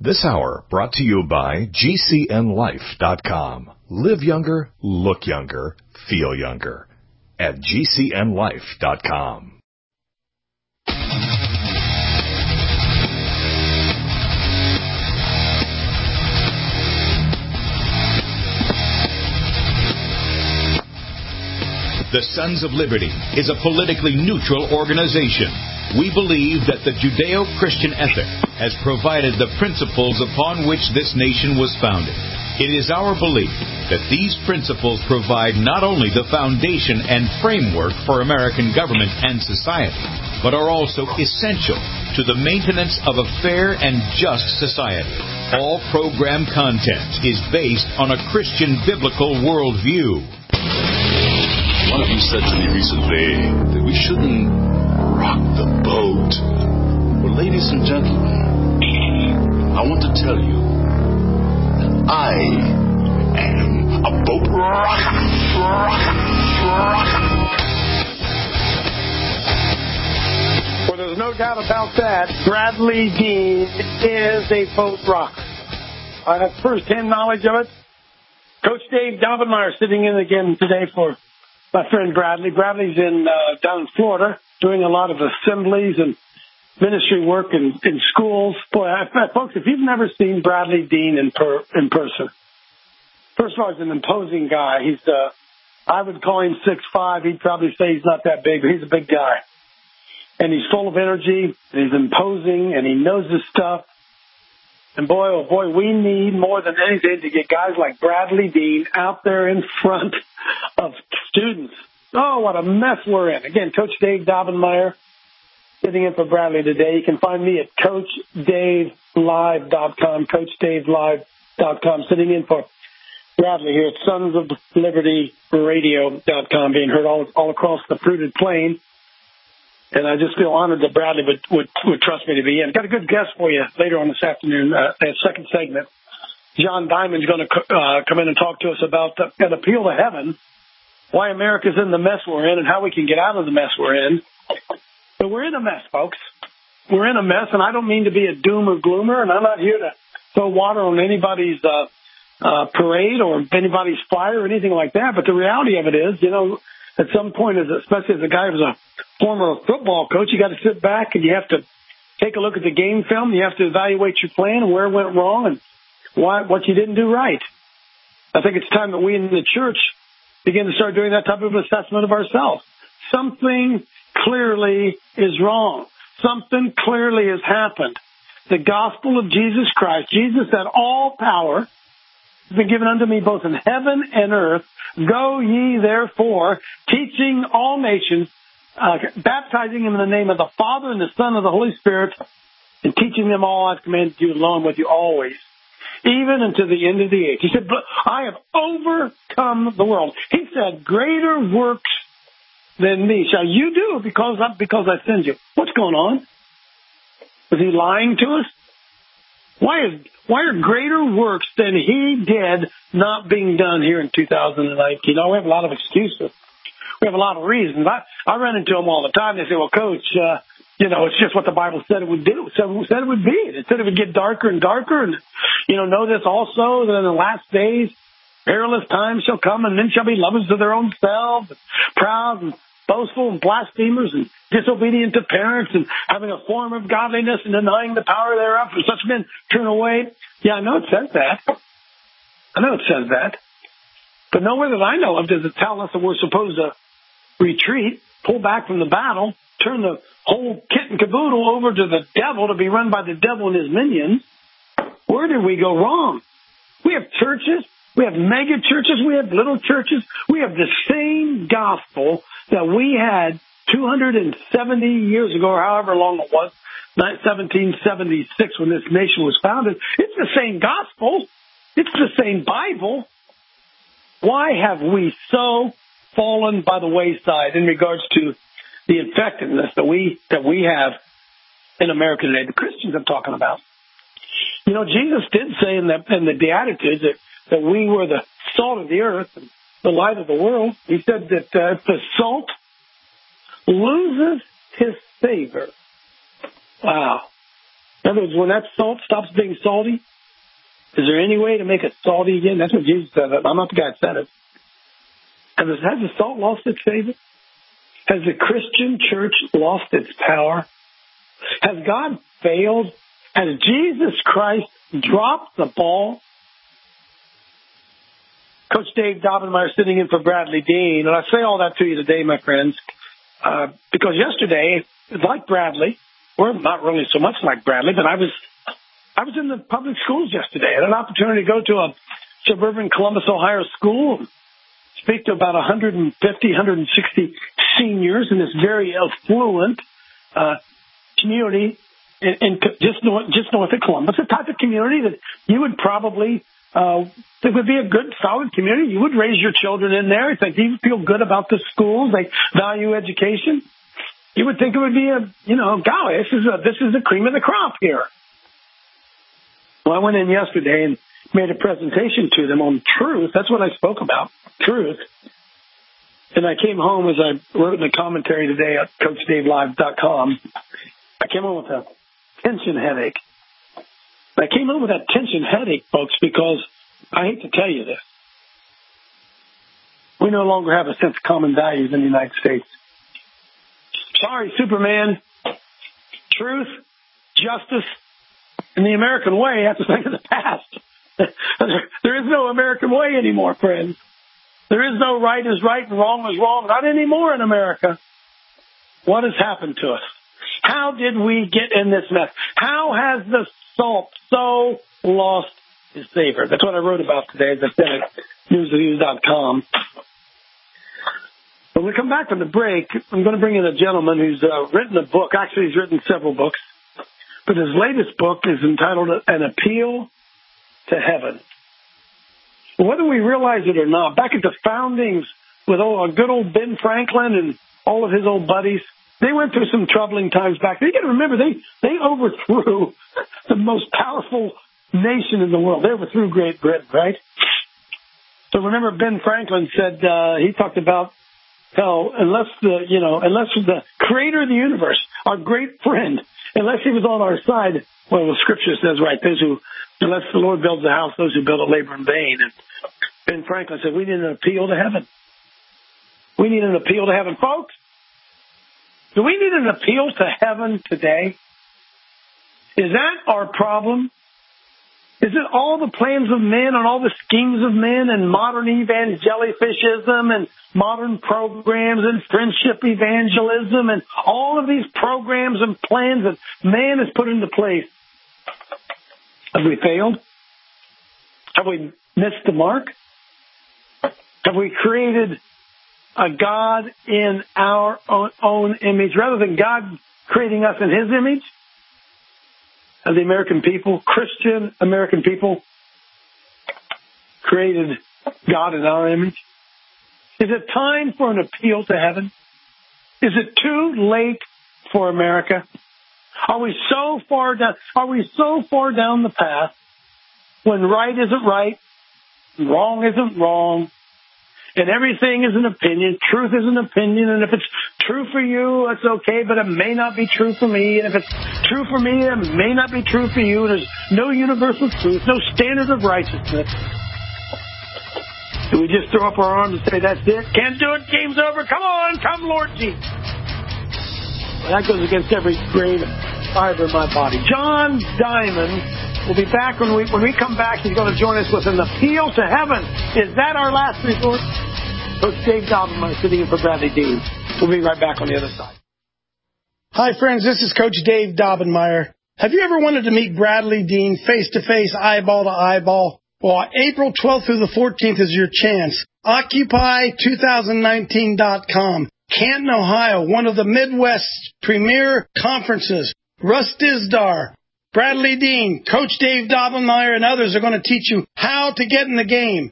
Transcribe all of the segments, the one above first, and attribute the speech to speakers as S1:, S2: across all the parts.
S1: This hour brought to you by GCNLife.com. Live younger, look younger, feel younger at GCNLife.com.
S2: The Sons of Liberty is a politically neutral organization. We believe that the Judeo-Christian ethic has provided the principles upon which this nation was founded. It is our belief that these principles provide not only the foundation and framework for American government and society, but are also essential to the maintenance of a fair and just society. All program content is based on a Christian biblical worldview.
S3: One of you said to me recently that we shouldn't rock the boat. Well, ladies and gentlemen, I want to tell you that I am a boat rocker.
S4: Well, there's no doubt about that. Bradley Dean is a boat rocker. I have first-hand knowledge of it. Coach Dave Daubenmire sitting in again today for my friend Bradley. Bradley's down in Florida doing a lot of assemblies and ministry work in schools. Boy, folks, if you've never seen Bradley Dean in person, first of all, he's an imposing guy. I would call him 6'5". He'd probably say he's not that big, but he's a big guy. And he's full of energy, and he's imposing, and he knows his stuff. And boy, oh boy, we need more than anything to get guys like Bradley Dean out there in front of students. Oh, what a mess we're in. Again, Coach Dave Daubenmire sitting in for Bradley today. You can find me at CoachDaveLive.com, CoachDaveLive.com, sitting in for Bradley here at Sons of Liberty Radio.com, being heard all across the fruited plain. And I just feel honored that Bradley would trust me to be in. Got a good guest for you later on this afternoon, that second segment. John Diamond's going to come in and talk to us about an appeal to heaven, why America's in the mess we're in, and how we can get out of the mess we're in. But we're in a mess, folks. We're in a mess, and I don't mean to be a doom or gloomer, and I'm not here to throw water on anybody's parade or anybody's fire or anything like that. But the reality of it is, at some point, especially as a guy who's a former football coach, you got to sit back and you have to take a look at the game film. You have to evaluate your plan and where it went wrong and what you didn't do right. I think it's time that we in the church begin to start doing that type of assessment of ourselves. Something clearly is wrong. Something clearly has happened. The gospel of Jesus Christ, Jesus said, all power has been given unto me both in heaven and earth. Go ye therefore, teaching all nations, baptizing them in the name of the Father and the Son and the Holy Spirit, and teaching them all I've commanded you, along with you always, even unto the end of the age. He said, I have overcome the world. He said, greater works than me shall you do because I send you. What's going on? Was he lying to us? Why are greater works than he did not being done here in 2019? We have a lot of excuses. We have a lot of reasons. I run into them all the time. They say, well, Coach, it's just what the Bible said it would do. Said it would be. It said it would get darker and darker. And, know this also, that in the last days, perilous times shall come, and men shall be lovers of their own selves, proud and boastful and blasphemers and disobedient to parents and having a form of godliness and denying the power thereof. For such men turn away. Yeah, I know it says that. But nowhere that I know of does it tell us that we're supposed to retreat, pull back from the battle, turn the whole kit and caboodle over to the devil to be run by the devil and his minions. Where did we go wrong? We have churches. We have mega churches. We have little churches. We have the same gospel that we had 270 years ago, or however long it was, 1776, when this nation was founded. It's the same gospel. It's the same Bible. Why have we so fallen by the wayside in regards to the effectiveness that we have in America today? The Christians I'm talking about. Jesus did say in the Beatitudes that we were the salt of the earth and the light of the world. He said that if the salt loses his savor, wow, In other words, when that salt stops being salty, is there any way to make it salty again? That's what Jesus said. I'm not the guy that said it. And has the salt lost its savor? Has the Christian church lost its power? Has God failed? Has Jesus Christ dropped the ball? Coach Dave Daubenmire sitting in for Bradley Dean. And I say all that to you today, my friends, because yesterday, like Bradley, or not really so much like Bradley, but I was in the public schools yesterday. I had an opportunity to go to a suburban Columbus, Ohio school, speak to about 150, 160 seniors in this very affluent community in just north of Columbus, a type of community that you would probably it would be a good, solid community. You would raise your children in there. I think you feel good about the schools. They value education. You would think it would be golly, this is the cream of the crop here. Well, I went in yesterday and made a presentation to them on truth. That's what I spoke about, truth. And I came home, as I wrote in the commentary today at CoachDaveLive.com, I came home with a tension headache. I came home with that tension headache, folks, because I hate to tell you this. We no longer have a sense of common values in the United States. Sorry, Superman. Truth, justice, and the American way have to think of the past. There is no American way anymore, friends. There is no right is right and wrong is wrong. Not anymore in America. What has happened to us? How did we get in this mess? How has the salt so lost its savor? That's what I wrote about today, as I said at newsreviews.com. When we come back from the break, I'm going to bring in a gentleman who's written a book. Actually, he's written several books. But his latest book is entitled An Appeal to Heaven. Whether we realize it or not, back at the foundings with good old Ben Franklin and all of his old buddies, they went through some troubling times back then. You got to remember, they overthrew the most powerful nation in the world. They overthrew Great Britain, right? So remember, Ben Franklin said, he talked about how unless the creator of the universe, our great friend, unless he was on our side, well, the scripture says, right, unless the Lord builds a house, those who build it labor in vain. And Ben Franklin said, we need an appeal to heaven. We need an appeal to heaven. Folks, do we need an appeal to heaven today? Is that our problem? Is it all the plans of men and all the schemes of men and modern evangelicalism and modern programs and friendship evangelism and all of these programs and plans that man has put into place? Have we failed? Have we missed the mark? Have we created a God in our own image rather than God creating us in His image? Have the American people, Christian American people, created God in our image? Is it time for an appeal to heaven? Is it too late for America? Are we so far down the path when right isn't right, wrong isn't wrong, and everything is an opinion, truth is an opinion, and if it's true for you, it's okay, but it may not be true for me, and if it's true for me, it may not be true for you. There's no universal truth, no standard of righteousness. Do we just throw up our arms and say, that's it, can't do it, game's over, come on, come Lord Jesus? Well, that goes against every grain of fiber in my body. John Diamond will be back when we come back. He's going to join us with an appeal to heaven. Is that our last resort? Coach Dave Daubenmire sitting in for Bradley Dean. We'll be right back on the other side.
S5: Hi, friends. This is Coach Dave Daubenmire. Have you ever wanted to meet Bradley Dean face-to-face, eyeball to eyeball? Well, April 12th through the 14th is your chance. Occupy2019.com. Canton, Ohio, one of the Midwest's premier conferences. Russ Dizdar, Bradley Dean, Coach Dave Daubenmire, and others are going to teach you how to get in the game.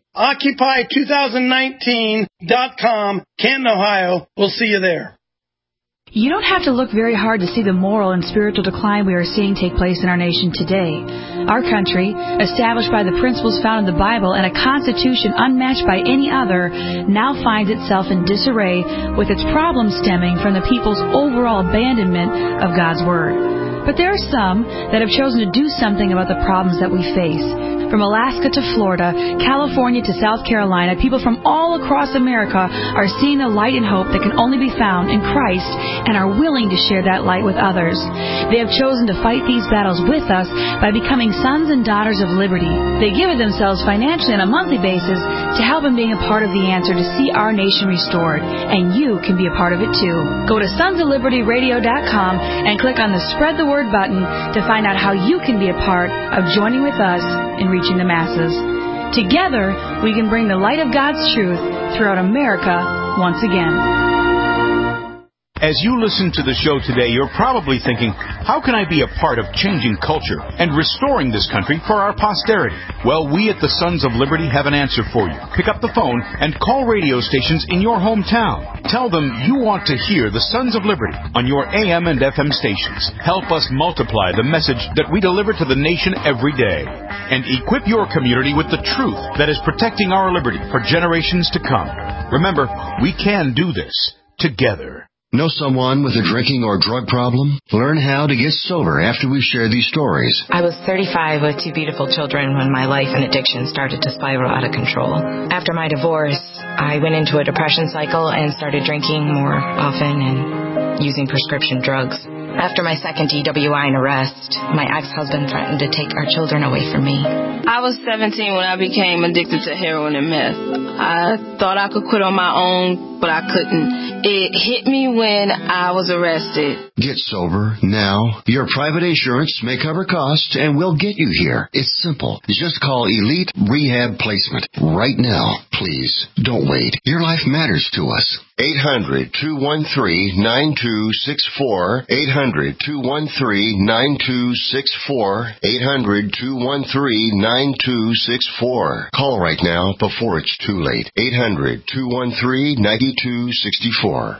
S5: Occupy2019.com, Canton, Ohio. We'll see you there.
S6: You don't have to look very hard to see the moral and spiritual decline we are seeing take place in our nation today. Our country, established by the principles found in the Bible and a constitution unmatched by any other, now finds itself in disarray with its problems stemming from the people's overall abandonment of God's Word. But there are some that have chosen to do something about the problems that we face. From Alaska to Florida, California to South Carolina, people from all across America are seeing the light and hope that can only be found in Christ and are willing to share that light with others. They have chosen to fight these battles with us by becoming sons and daughters of liberty. They give it themselves financially on a monthly basis to help in being a part of the answer to see our nation restored. And you can be a part of it too. Go to sonsoflibertyradio.com and click on the Spread the Word button to find out how you can be a part of joining with us in reaching the masses. Together, we can bring the light of God's truth throughout America once again.
S2: As you listen to the show today, you're probably thinking, how can I be a part of changing culture and restoring this country for our posterity? Well, we at the Sons of Liberty have an answer for you. Pick up the phone and call radio stations in your hometown. Tell them you want to hear the Sons of Liberty on your AM and FM stations. Help us multiply the message that we deliver to the nation every day. And equip your community with the truth that is protecting our liberty for generations to come. Remember, we can do this together.
S7: Know someone with a drinking or drug problem? Learn how to get sober after we share these stories.
S8: I was 35 with 2 beautiful children when my life and addiction started to spiral out of control. After my divorce, I went into a depression cycle and started drinking more often and using prescription drugs. After my second DWI and arrest, my ex-husband threatened to take our children away from me.
S9: I was 17 when I became addicted to heroin and meth. I thought I could quit on my own, but I couldn't. It hit me when I was arrested.
S7: Get sober now. Your private insurance may cover costs and we'll get you here. It's simple. Just call Elite Rehab Placement right now. Please, don't wait. Your life matters to us. 800-213-9264. 800-213-9264. 800-213-9264. Call right now before it's too late. 800-213-9264.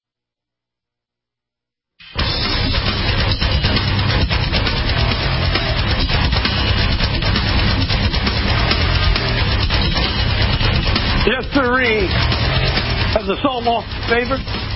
S4: Yes, sirree. Has the salt lost its favor?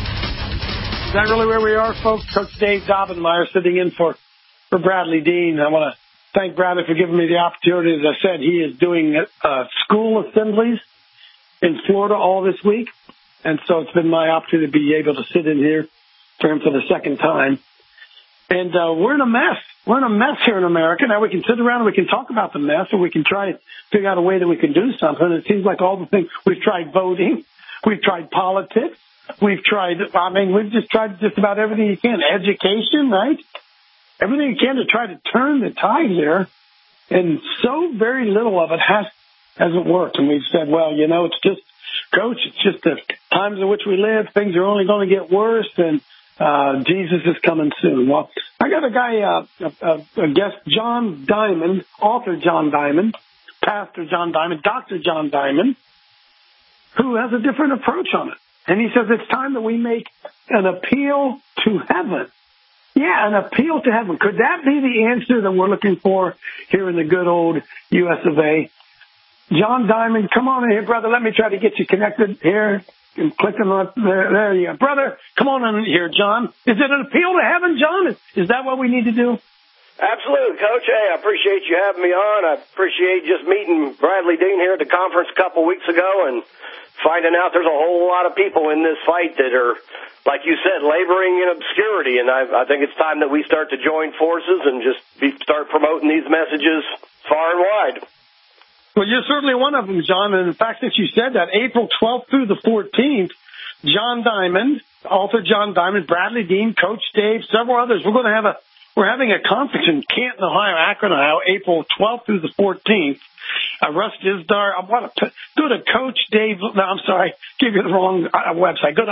S4: Is that really where we are, folks? Coach Dave Daubenmire sitting in for Bradley Dean. I want to thank Bradley for giving me the opportunity. As I said, he is doing school assemblies in Florida all this week. And so it's been my opportunity to be able to sit in here for him for the second time. And we're in a mess. We're in a mess here in America. Now, we can sit around and we can talk about the mess, or we can try to figure out a way that we can do something. It seems like all the things, we've tried voting, we've tried politics, we've just tried just about everything you can. Education, right? Everything you can to try to turn the tide here. And so very little of it hasn't worked. And we've said, well, it's just, Coach, it's just the times in which we live. Things are only going to get worse, and Jesus is coming soon. Well, I got a guy, a guest, John Diamond, author John Diamond, Pastor John Diamond, Dr. John Diamond, who has a different approach on it. And he says it's time that we make an appeal to heaven. Yeah, an appeal to heaven. Could that be the answer that we're looking for here in the good old U.S. of A.? John Diamond, come on in here, brother. Let me try to get you connected here. And clicking on there you go. Brother, come on in here, John. Is it an appeal to heaven, John? Is that what we need to do?
S10: Absolutely, Coach. Hey, I appreciate you having me on. I appreciate just meeting Bradley Dean here at the conference a couple weeks ago and finding out there's a whole lot of people in this fight that are, like you said, laboring in obscurity. And I think it's time that we start to join forces and just start promoting these messages far and wide.
S4: Well, you're certainly one of them, John. And in fact, since you said that, April 12th through the 14th, John Diamond, author John Diamond, Bradley Dean, Coach Dave, several others. We're having a conference in Canton, Ohio, Akron, Ohio, April 12th through the 14th. Russ Dizdar, go to Coach Dave. No, I'm sorry, give you the wrong website. Go to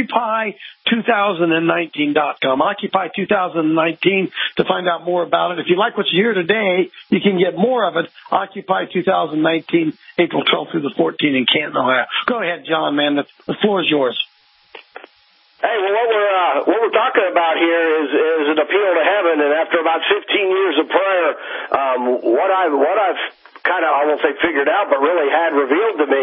S4: Occupy2019.com. Occupy2019 to find out more about it. If you like what you hear today, you can get more of it. Occupy 2019, April 12th through the 14th in Canton, Ohio. Go ahead, John, man. The floor is yours.
S10: Hey, well, what we're talking about here is an appeal to heaven, and after about 15 years of prayer, what I've kind of, I won't say figured out, but really had revealed to me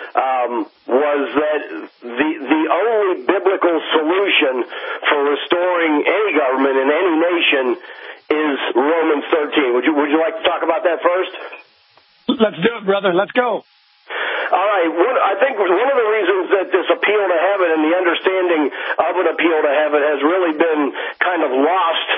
S10: was that the only biblical solution for restoring any government in any nation is Romans 13. Would you like to talk about that first?
S4: Let's do it, brother. Let's go.
S10: All right. I think one of the reasons that this appeal to heaven and the understanding of an appeal to heaven has really been kind of lost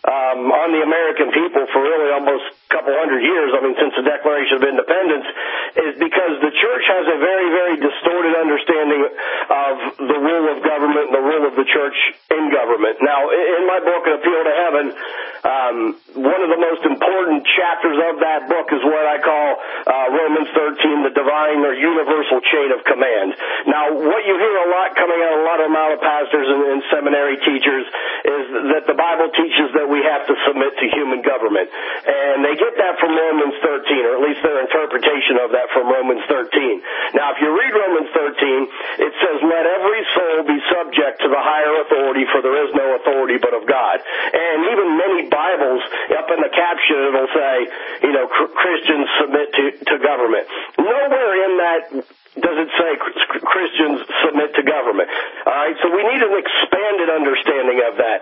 S10: on the American people for really almost a couple hundred years, I mean, since the Declaration of Independence, is because the church has a very, very distorted understanding of the rule of government and the role of the church in government. Now, in my book, An Appeal to Heaven, one of the most important chapters of that book is what I call Romans 13, the divine or universal chain of command. Now, what you hear a lot coming out of a lot of mouth pastors and seminary teachers is that the Bible teaches that we have to submit to human government. And they get that from Romans 13, or at least their interpretation of that from Romans 13. Now, if you read Romans 13, it says, let every soul be subject to the higher authority, for there is no authority but of God. And even many Bibles, up in the caption, it'll say, Christians submit to government. Nowhere in that does it say Christians submit to government. All right, so we need an expanded understanding of that.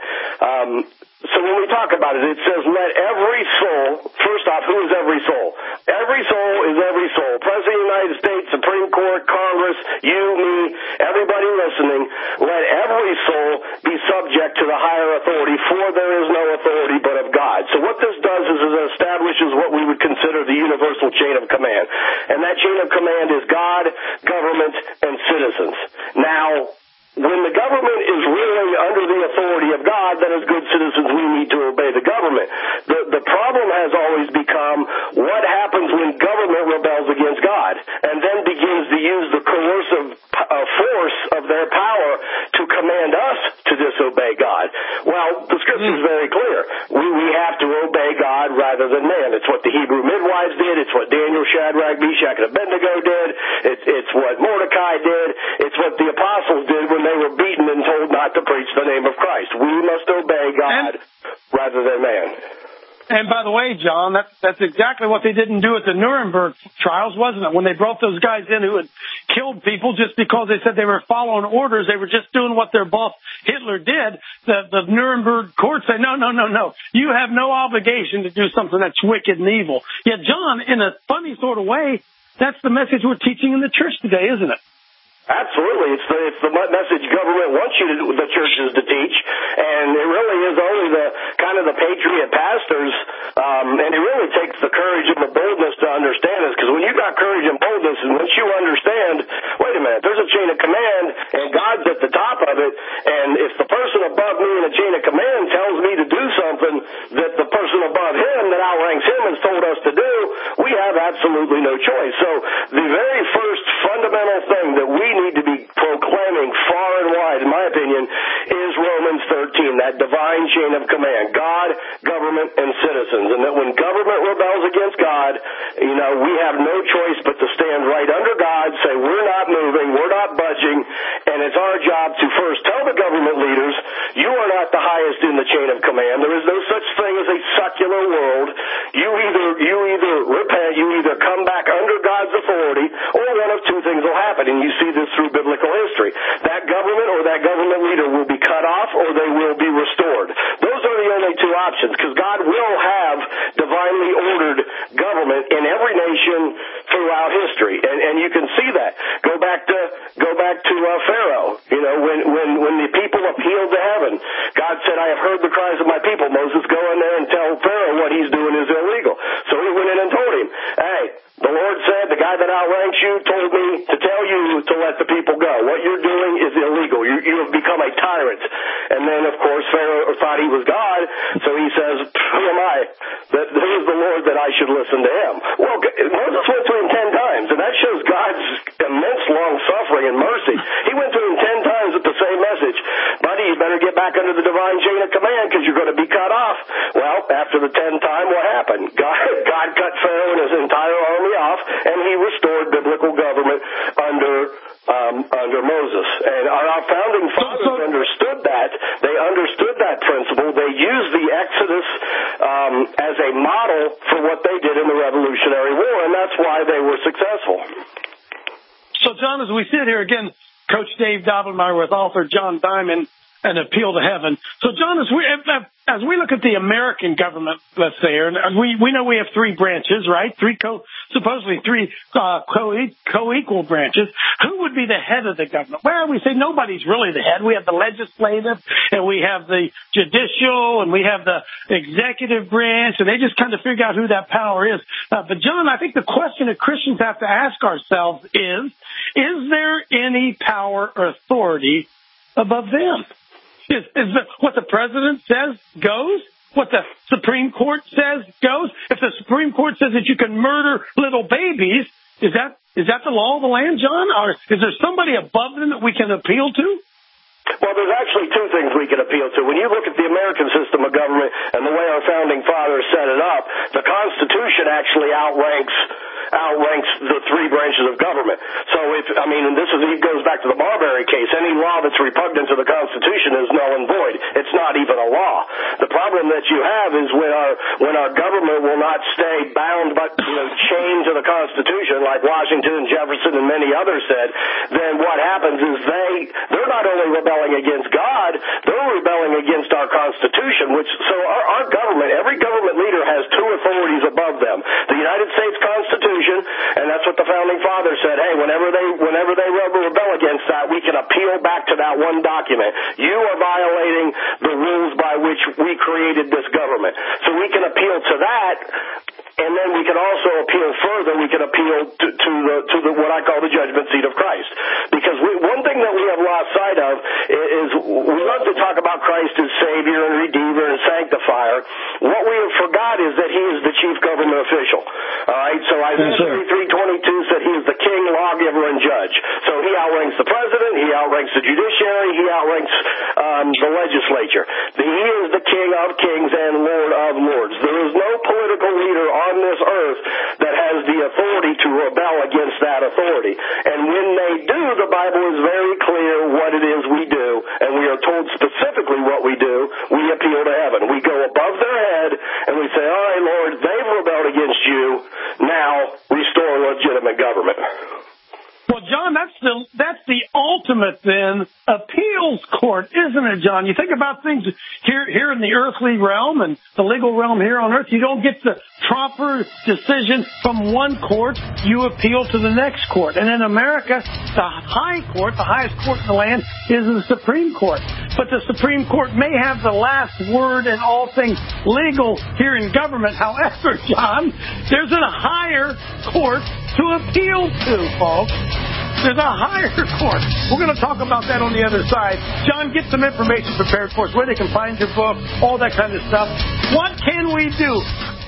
S10: So when we talk about it, it says, let every soul, first off, who is every soul? Every soul is every soul. President of the United States, Supreme Court, Congress, you, me, everybody listening, let every soul be subject to the higher authority, for there is no authority but of God. So what this does is it establishes what we would consider the universal chain of command. And that chain of command is God, government, and citizens. Now, when the government is ruling under the authority of God, then as good citizens we need to obey the government. The problem has always become what happens when government rebels against God and then begins to use the coercive force of their power to command us to disobey God. Well, the scripture is very clear. We have to obey God rather than man. It's what the Hebrew midwives did. It's what Daniel, Shadrach, Meshach, and Abednego did. It's what Mordecai did. It's what the apostles did when they were beaten and told not to preach the name of Christ. We must obey God rather than man.
S4: And by the way, John, that's exactly what they didn't do at the Nuremberg trials, wasn't it? When they brought those guys in who had killed people just because they said they were following orders, they were just doing what their boss Hitler did. The Nuremberg court said, no. You have no obligation to do something that's wicked and evil. Yet, John, in a funny sort of way, that's the message we're teaching in the church today, isn't it?
S10: Absolutely. It's the message government wants the churches to teach, and it really is only the kind of the patriot pastors, and it really takes the courage and the boldness to understand this, because when you got courage and boldness, and once you understand, wait a minute, there's a chain of command, and God's at the top of it, and if the person above me in the chain of command tells me to do something that the person above him that outranks him has told us to do, we have absolutely no choice. So the very first fundamental thing that we need to be proclaiming far and wide, in my opinion, is Romans 13, that divine chain of command, God, government, and citizens. And that when government rebels against God, we have no choice but to stand right under God, say we're not moving, we're not budging, and it's our job to first tell the government leaders, you are not the highest in the chain of command. There is no such thing as a secular world. You either repent, you either come back under God's authority, or one of two things will happen, and you see this through biblical history. That government or that government leader will be cut off, or they will be restored. Those are the only two options, because God will have divinely ordered government in every nation throughout history, and you can see that. Go back to Pharaoh. When the people appealed to heaven, God said, "I have heard the cries of my people." Moses, go in there and tell Pharaoh what he's doing is illegal. So he went in and told him, "Hey, the Lord said, the guy that outranks you told me to tell you to let the people go. What you're doing is illegal. You have become a tyrant." And then, of course, Pharaoh thought he was God, so he says, "Who am I? Who is the Lord that I should listen to him?" Well, Moses went to him 10 times, and that shows God's immense long-suffering and mercy. He went to him 10 times with the same message. "Buddy, you better get back under the divine chain of command, because you're going to be cut off." Well, after the 10th time, what happened? God cut Pharaoh and his entire army off, and he restored biblical government under Moses. And our founding fathers what they did in the Revolutionary War, and that's why they were successful.
S4: So, John, as we sit here again, Coach Dave Dobbelmeyer with author John Diamond, An Appeal to Heaven. So, John, as we look at the American government, let's say, and we know we have three branches, right? Supposedly three co-equal branches. Who would be the head of the government? Well, we say nobody's really the head. We have the legislative, and we have the judicial, and we have the executive branch, and they just kind of figure out who that power is. But, John, I think the question that Christians have to ask ourselves is there any power or authority above them? Is what the president says goes? What the Supreme Court says goes? If the Supreme Court says that you can murder little babies, is that the law of the land, John? Or is there somebody above them that we can appeal to?
S10: Well, there's actually two things we can appeal to. When you look at the American system of government and the way our founding fathers set it up, the Constitution actually outranks the three branches of government. So it goes back to the Marbury case. Any law that's repugnant to the Constitution is null and void. It's not even a law. The problem that you have is when our government will not stay bound but chained to the Constitution, like Washington and Jefferson and many others said, then what happens is they're not only rebelling against God, they're rebelling against our Constitution, so our government, every government leader has two authorities above them. The United States Constitution, and that's what the founding fathers said. Hey, whenever they rebel against that, we can appeal back to that one document. You are violating the rules by which we created this government. So we can appeal to that. And then we can also appeal further. We can appeal to the what I call the judgment seat of Christ. Because one thing that we have lost sight of is we love to talk about Christ as Savior and Redeemer and Sanctifier. What we have forgot is that He is the chief government official. All right. So Isaiah 33:22 said He is the King, lawgiver, and judge. So He outranks the president. He outranks the judiciary. He outranks the legislature. He is the King of kings and Lord of lords. There is no political leader on this earth that has the authority to rebel against that authority. And when they do, the Bible is very clear what it is we do, and we are told specifically what we do. We appeal to heaven. We go above their head, and we say, all right, Lord, they've rebelled against you. Now restore legitimate government.
S4: Well, John, that's the ultimate, then, appeals court, isn't it, John? You think about things here in the earthly realm and the legal realm here on earth, you don't get the proper decision from one court, you appeal to the next court. And in America, the high court, the highest court in the land, is the Supreme Court. But the Supreme Court may have the last word in all things legal here in government. However, John, there's a higher court to appeal to, folks. There's a higher court. We're going to talk about that on the other side. John, get some information prepared for us, where they can find your book, all that kind of stuff. What can we do?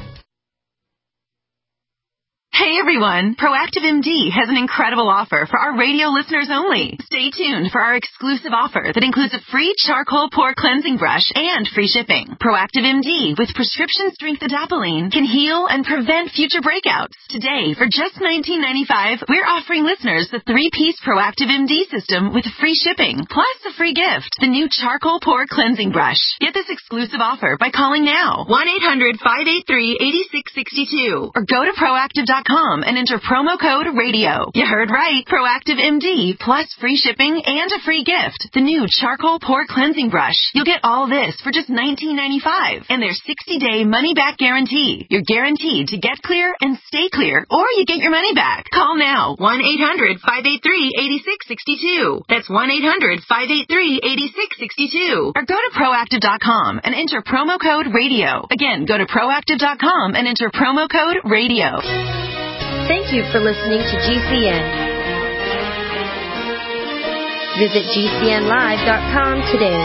S11: Hey everyone, Proactive MD has an incredible offer for our radio listeners only. Stay tuned for our exclusive offer that includes a free charcoal pore cleansing brush and free shipping. Proactive MD with prescription strength adapalene can heal and prevent future breakouts. Today, for just $19.95, we're offering listeners the 3-piece Proactive MD system with free shipping, plus a free gift, the new charcoal pore cleansing brush. Get this exclusive offer by calling now, 1-800-583-8662, or go to proactive.com and enter promo code RADIO. You heard right. Proactive MD plus free shipping and a free gift. The new charcoal pore cleansing brush. You'll get all this for just $19.95. And their 60-day money-back guarantee. You're guaranteed to get clear and stay clear, or you get your money back. Call now. 1-800-583-8662. That's 1-800-583-8662. Or go to proactive.com and enter promo code RADIO. Again, go to proactive.com and enter promo code RADIO.
S12: Thank you for listening to GCN. Visit GCNlive.com today.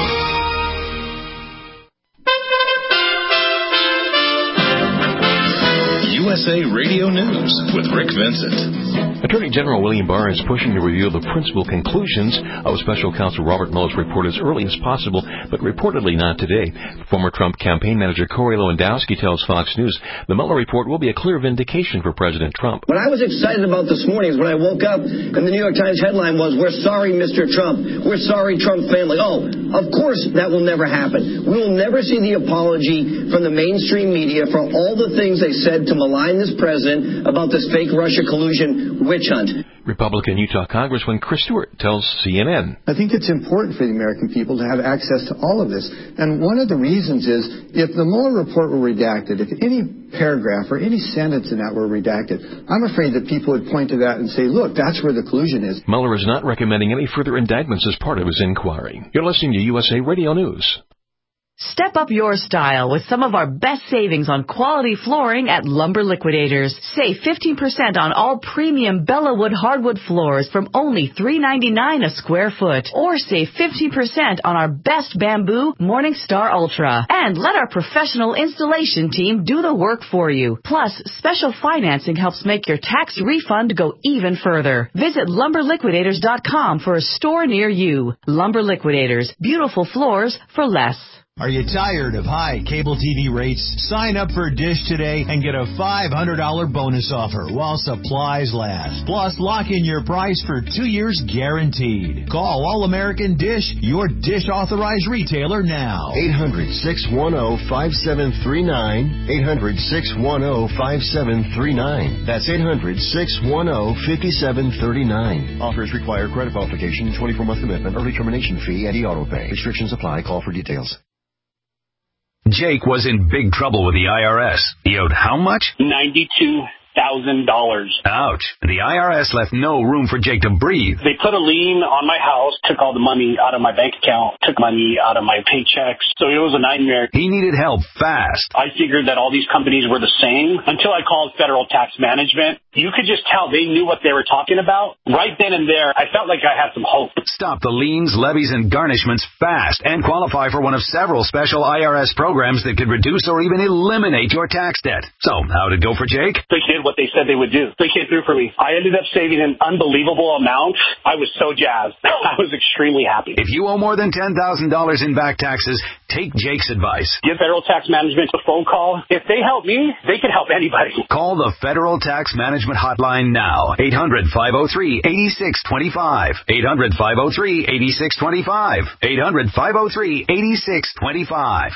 S1: USA Radio News with Rick Vincent.
S13: Attorney General William Barr is pushing to reveal the principal conclusions of Special Counsel Robert Mueller's report as early as possible, but reportedly not today. Former Trump campaign manager Corey Lewandowski tells Fox News the Mueller report will be a clear vindication for President Trump.
S14: What I was excited about this morning is when I woke up and the New York Times headline was, "We're sorry, Mr. Trump. We're sorry, Trump family." Oh, Of course, that will never happen. We will never see the apology from the mainstream media for all the things they said to malign this president about this fake Russia collusion witch hunt.
S13: Republican Utah Congressman Chris Stewart tells CNN.
S15: I think it's important for the American people to have access to all of this. And one of the reasons is if the Mueller report were redacted, if any paragraph or any sentence in that were redacted, I'm afraid that people would point to that and say, look, that's where the collusion is.
S13: Mueller is not recommending any further indictments as part of his inquiry. You're listening to USA Radio News.
S16: Step up your style with some of our best savings on quality flooring at Lumber Liquidators. Save 15% on all premium Bellawood hardwood floors from only $3.99 a square foot. Or save 15% on our best bamboo Morningstar Ultra. And let our professional installation team do the work for you. Plus, special financing helps make your tax refund go even further. Visit LumberLiquidators.com for a store near you. Lumber Liquidators. Beautiful floors for less.
S17: Are you tired of high cable TV rates? Sign up for Dish today and get a $500 bonus offer while supplies last. Plus, lock in your price for 2 years guaranteed. Call All-American Dish, your Dish authorized retailer now.
S7: 800-610-5739. 800-610-5739. That's 800-610-5739. Offers require credit qualification, 24-month commitment, early termination fee, and e-auto pay. Restrictions apply. Call for details.
S2: Jake was in big trouble with the IRS. He owed how much?
S18: $92,000.
S2: Ouch. The IRS left no room for Jake to breathe.
S18: They put a lien on my house, took all the money out of my bank account, took money out of my paychecks. So it was a nightmare.
S2: He needed help fast.
S18: I figured that all these companies were the same until I called Federal Tax Management. You could just tell they knew what they were talking about. Right then and there, I felt like I had some hope.
S2: Stop the liens, levies, and garnishments fast and qualify for one of several special IRS programs that could reduce or even eliminate your tax debt. So, how'd it go for Jake?
S18: They did what they said they would do. They came through for me. I ended up saving an unbelievable amount. I was so jazzed. I was extremely happy.
S2: If you owe more than $10,000 in back taxes, take Jake's advice.
S18: Give Federal Tax Management a phone call. If they help me, they can help anybody.
S2: Call the Federal Tax Management Hotline now. 800-503-8625. 800-503-8625. 800-503-8625.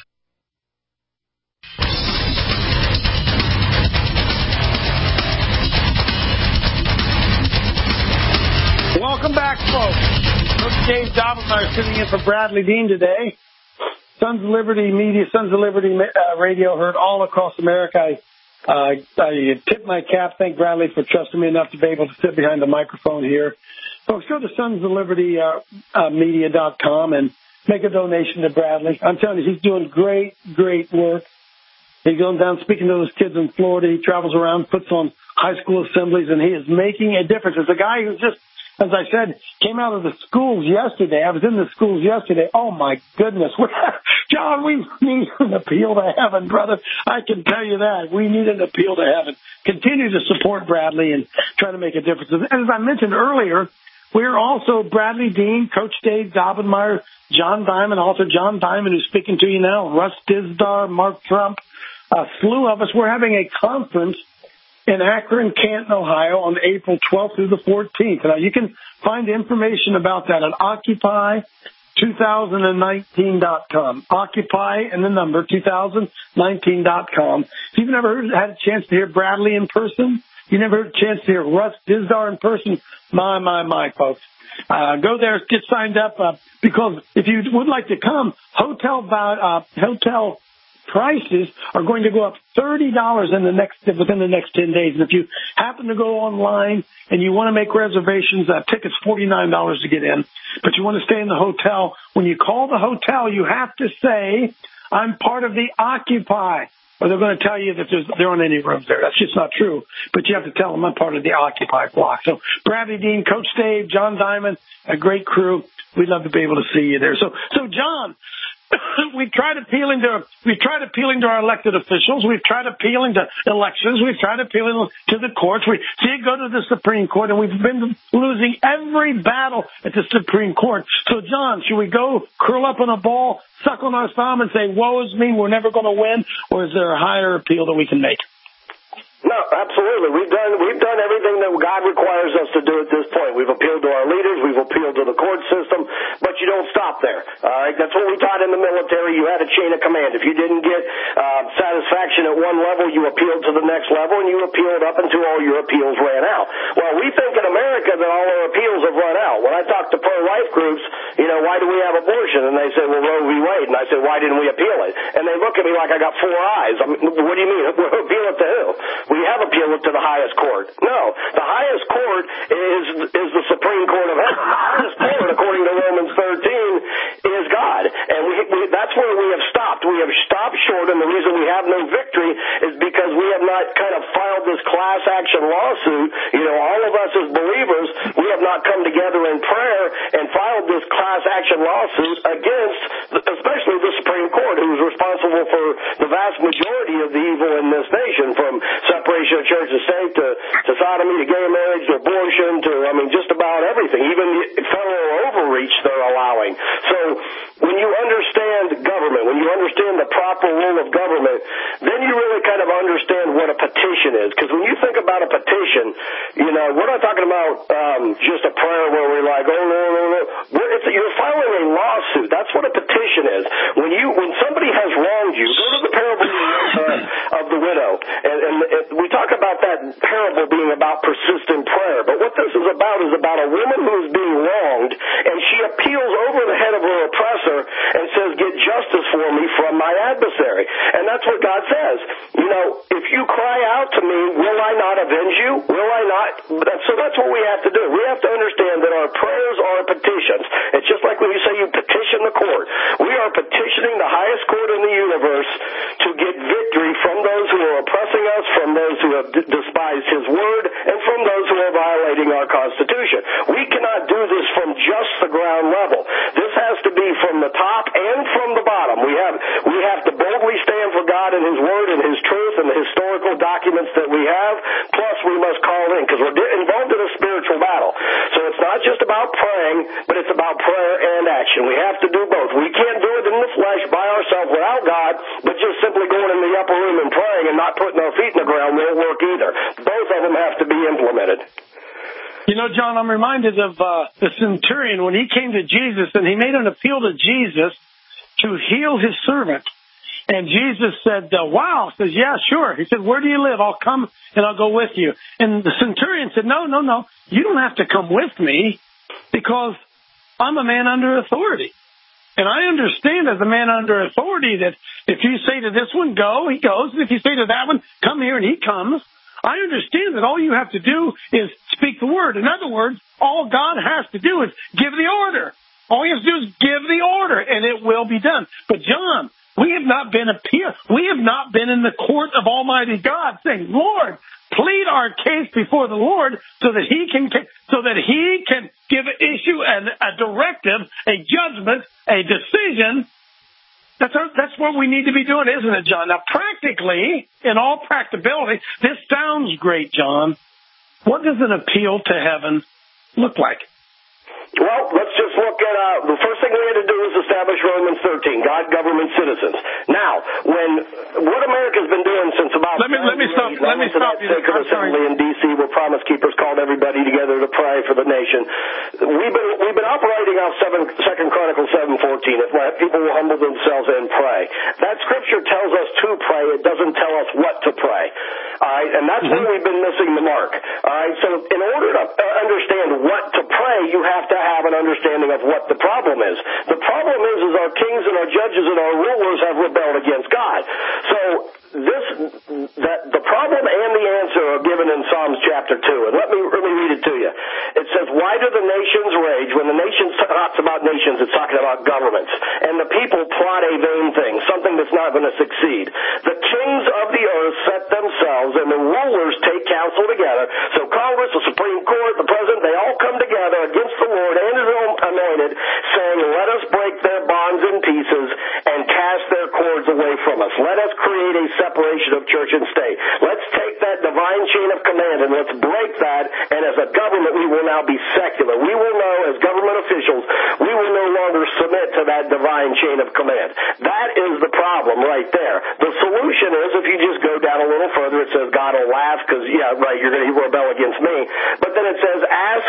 S4: Welcome back, folks. Coach Dave Dobbelmeyer sitting in for Bradley Dean today. Sons of Liberty Media, Sons of Liberty Radio, heard all across America. I tip my cap. Thank Bradley for trusting me enough to be able to sit behind the microphone here. Folks, go to sonsoflibertymedia.com and make a donation to Bradley. I'm telling you, he's doing great, great work. He's going down speaking to those kids in Florida. He travels around, puts on high school assemblies, and he is making a difference. It's a guy who just, as I said, came out of the schools yesterday. I was in the schools yesterday. Oh, my goodness. John, we need an appeal to heaven, brother. I can tell you that. We need an appeal to heaven. Continue to support Bradley and try to make a difference. And as I mentioned earlier, we're also Bradley Dean, Coach Dave Dobbelmeyer, John Diamond, author John Diamond, who's speaking to you now, Russ Dizdar, Mark Trump, a slew of us. We're having a conference in Akron, Canton, Ohio on April 12th through the 14th. Now, you can find information about that at Occupy2019.com. Occupy and the number 2019.com. If you've never had a chance to hear Bradley in person, you never had a chance to hear Russ Dizdar in person, my, folks. Go there, get signed up, because if you would like to come, hotel prices are going to go up $30 within the next 10 days. And if you happen to go online and you want to make reservations, tickets $49 to get in, but you want to stay in the hotel. When you call the hotel, you have to say, I'm part of the Occupy, or they're going to tell you that there aren't any rooms there. That's just not true. But you have to tell them I'm part of the Occupy block. So Bradley Dean, Coach Dave, John Diamond, a great crew. We'd love to be able to see you there. So John, we've tried appealing to our elected officials. We've tried appealing to elections. We've tried appealing to the courts. We see it go to the Supreme Court, and we've been losing every battle at the Supreme Court. So, John, should we go curl up in a ball, suck on our thumb, and say, woe is me, we're never going to win, or is there a higher appeal that we can make?
S10: No, absolutely. We've done everything that God requires us to do at this point. We've appealed to our leaders. We've appealed to the court system. But, don't stop there. All right, that's what we taught in the military. You had a chain of command. If you didn't get satisfaction at one level, you appealed to the next level, and you appealed up until all your appeals ran out. Well, we think in America that all our appeals have run out. When I talk to pro-life groups, why do we have abortion? And they say, well, Roe v. Wade. And I say, why didn't we appeal it? And they look at me like I got four eyes. I mean, what do you mean? We'll appeal it to who? We have appealed it to the highest court. No, the highest court is the Supreme Court of Heaven. The highest court, according to Romans 13, is God. And that's where we have stopped. We have stopped short, and the reason we have no victory is because we have not kind of filed this class action lawsuit. All of us as believers, we have not come together in prayer and filed this class action lawsuit against, especially the Supreme Court, who is responsible for the vast majority of the evil in this nation, from separation of church and state to sodomy to gay marriage to abortion to, just about everything, even federal overreach they're allowing. So when you understand government, when you understand the proper role of government, then you really kind of understand what a petition is. Because when you think about a petition, we're not talking about just a prayer where we're like, oh, no. You're filing a lawsuit. That's what a petition is. When somebody has wronged you, go to the parable of the widow. And we talk about that parable being about persistent prayer. But what this is about a woman who is being wronged, and she appeals over the head of her oppressor and says, get justice for me from my adversary. And that's what God says. If you cry out to me, will I not avenge you? Will I not? So that's what we have to do. We have to understand that our prayers are petitions. It's just like when you say you petition the court. We are petitioning the highest court in the universe to get victory from those who are oppressing us, from those who have despised His word, and from those who are violating our Constitution. We cannot do this from just the ground level. This has to be from the top and from the bottom. We have to boldly stand for God and His word and His truth and the historical documents that we have. Plus, we must call in, because we're involved in a spiritual battle. So it's not just about praying, but it's about prayer and action. We have to do both. We can't do it in the flesh by ourselves without God, but just simply going in the upper room and praying and not putting our feet in the ground won't work either. Both of them have to be implemented.
S5: John, I'm reminded of the centurion when he came to Jesus and he made an appeal to Jesus to heal his servant. And Jesus said, wow. Says, yeah, sure. He said, where do you live? I'll come and I'll go with you. And the centurion said, no. You don't have to come with me because I'm a man under authority. And I understand as a man under authority that if you say to this one, go, he goes. And if you say to that one, come here, and he comes. I understand that all you have to do is speak the word. In other words, all God has to do is give the order. All he has to do is give the order, and it will be done. But John, we have not been in the court of Almighty God saying, Lord, plead our case before the Lord so that He can give issue a directive, a judgment, a decision. That's what we need to be doing, isn't it, John? Now, practically, in all practicability, this sounds great, John. What does an appeal to heaven look like?
S10: Well, let's just look at the first thing we had to do is establish Romans 13, God, government, citizens. Now, what America's been doing since about
S5: let me stop you.
S10: Sacred Assembly in D.C. where Promise Keepers called everybody together to pray for the nation. We've been operating off 2 Chronicles 7:14. If my people will humble themselves and pray. That scripture tells us to pray. It doesn't tell us what to pray. All right, and that's where we've been missing the mark. All right, so in order to understand what to pray, you have to have an understanding of what the problem is. The problem is our kings and our judges and our rulers have rebelled against God. So the problem and the answer are given in Psalms chapter 2. And let me read it to you. It says, why do the nations rage? When the nations talks about nations, it's talking about governments. And the people plot a vain thing, something that's not going to succeed. The kings of the earth set themselves, and the rulers take counsel together. So Congress, the Supreme Court, the President, they all come together against the Lord and His own anointed, saying, let us break their bonds in pieces and cast their cords away from us. Let us create a separation of church and state. Let's take that divine chain of command and let's break that, and as a government we will now be secular. We will know, as government officials, we will no longer submit to that divine chain of command. That is the problem right there. The solution is, if you just go down a little further, it says God will laugh ask because, yeah, right, you're going to rebel against me. But then it says, ask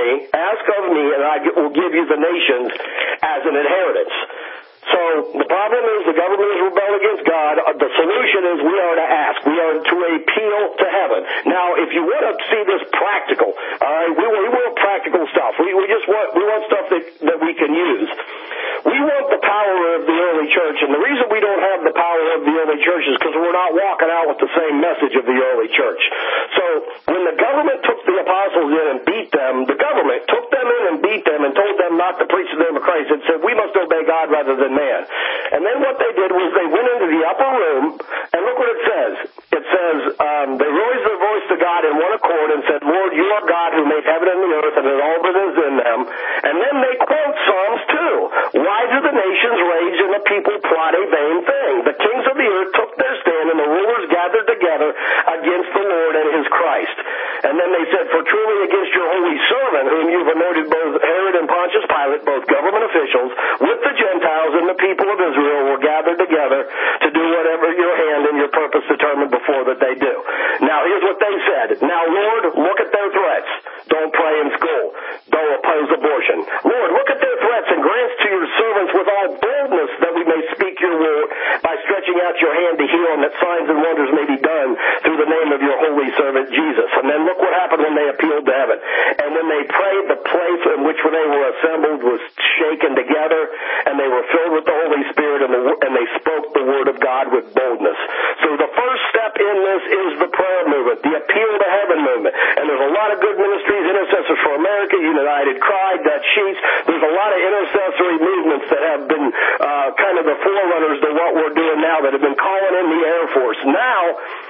S10: of me, and I will give you the nations as an inheritance. So the problem is the government has rebelled against God. The solution is we are to ask. We are to appeal to heaven. Now, if you want to see this practical, all right, we want practical stuff. We want stuff that we can use. We want the power of the early church, and the reason we don't have the power of the early church is because we're not walking out with the same message of the early church. So when the government took the apostles in and beat them, the government took them in and beat them and told them not to preach the name of Christ and said, we must obey God rather than man. And then what they did was they went into the upper room, and look what it says. It says, they raised their voice to God in one accord and said, Lord, you are God who made heaven and the earth and all that is in them. And then they quote Psalms 2. Why do the nations rage and the people plot a vain thing? The kings of the earth took their stand and the rulers gathered together against the Lord and his Christ. And then they said, for truly against your holy servant, whom you've anointed both Herod and Pontius Pilate, both government officials, with the Gentiles and the people of Israel were gathered together to do whatever your hand and your purpose determined before that they do. Now here's what they said. Now Lord, look at their threats. Don't pray in school. Don't oppose abortion. Lord, look at their threats and grant to your servants with all boldness that we may speak your word by stretching out your hand to heal, and that signs and wonders may be done through the name of your holy servant Jesus. And then look what happened when they appealed to heaven. And when they prayed, the place in which they were assembled was shaken together, and they were filled with the Holy Spirit, and they spoke the word of God with boldness. So the first step in this is the prayer movement, the appeal to heaven movement. And there's a lot of good ministries, Intercessors for America, United Cry, Dutch Sheets. There's a lot of intercessory movements that have been kind of the forerunners to what we're doing now, that have been calling in the Air Force. Now,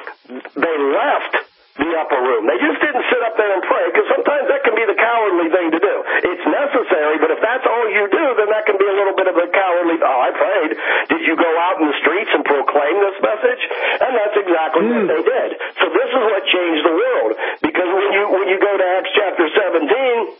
S10: they left the upper room. They just didn't sit up there and pray, because sometimes that can be the cowardly thing to do. It's necessary, but if that's all you do, then that can be a little bit of a cowardly, I prayed. Did you go out in the streets and proclaim this message? And that's exactly what they did. So this is what changed the world, because when you go to Acts chapter 17,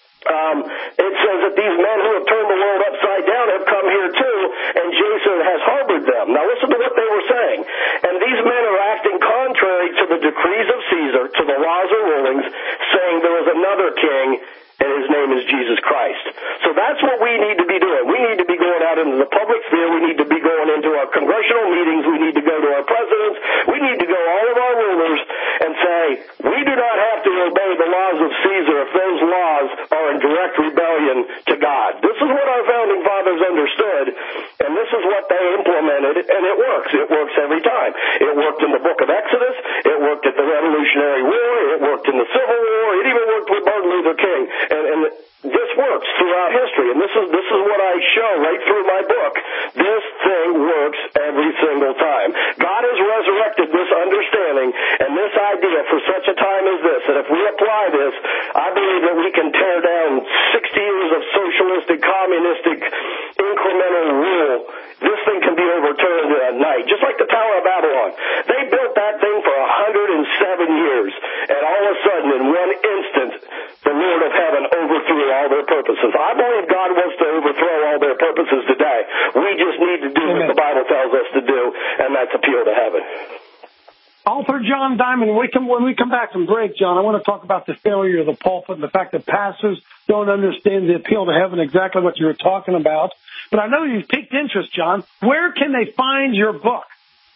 S10: it says that these men who have turned the world upside down have come here too, and Jason has harbored them. Now listen to what they were saying. And these men are acting contrary to the decrees of Caesar, to the laws or rulings, saying there is another king, and his name is Jesus Christ. So that's what we need to be doing. We need to be going out into the public sphere. We need to be going into our congressional meetings. We need to go to our presidents. We need to go all of our rulers and say, we do not have to obey the laws of Caesar if those laws are in direct rebellion to God. This is what our founding fathers understood, and this is what they implemented, and it works. It works every time. It worked in the book of Exodus. It worked at the Revolutionary War. It worked in the Civil War. It even worked with Martin Luther King. And this works throughout history, and this is what I show right through my book. This thing works every single time. God has resurrected this understanding and this idea for such a time as this, that if we apply this, I believe that we can tear down 60 years of socialistic, communistic, incremental rule. This thing can be overturned in a night, just like the Tower of Babylon. They built that thing for 107 years, and all of a sudden, in one instant, the Lord of heaven overthrew all their purposes. I believe God wants to overthrow all their purposes today. We just need to do what the Bible tells us to do, and that's appeal to heaven.
S4: Author John Diamond, when we come back from break, John, I want to talk about the failure of the pulpit and the fact that pastors don't understand the appeal to heaven, exactly what you were talking about. But I know you've piqued interest, John. Where can they find your book?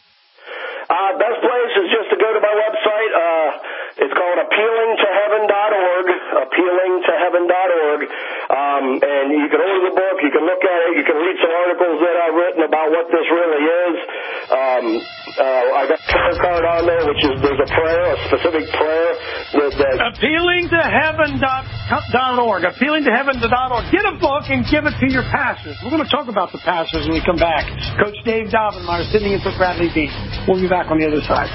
S10: Best place is just to go to my website. It's called appealingtoheaven.org, appealingtoheaven.org. And you can order the book, you can look at it, you can read some articles that I've written about what this really is. I got a prayer card on there, which is, there's a prayer, a specific prayer.
S4: Appealingtoheaven.org, appealingtoheaven.org. Get a book and give it to your pastors. We're going to talk about the pastors when we come back. Coach Dave Daubenmire sitting in for Bradley Dean. We'll be back on the other side.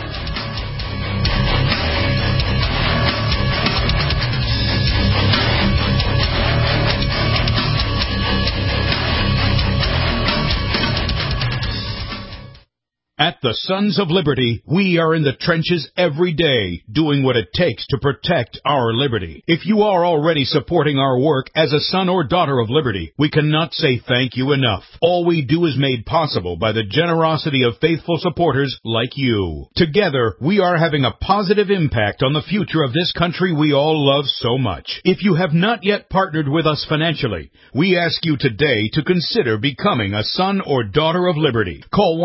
S2: At The Sons of Liberty, we are in the trenches every day, doing what it takes to protect our liberty. If you are already supporting our work as a son or daughter of liberty, we cannot say thank you enough. All we do is made possible by the generosity of faithful supporters like you. Together, we are having a positive impact on the future of this country we all love so much. If you have not yet partnered with us financially, we ask you today to consider becoming a son or daughter of liberty. Call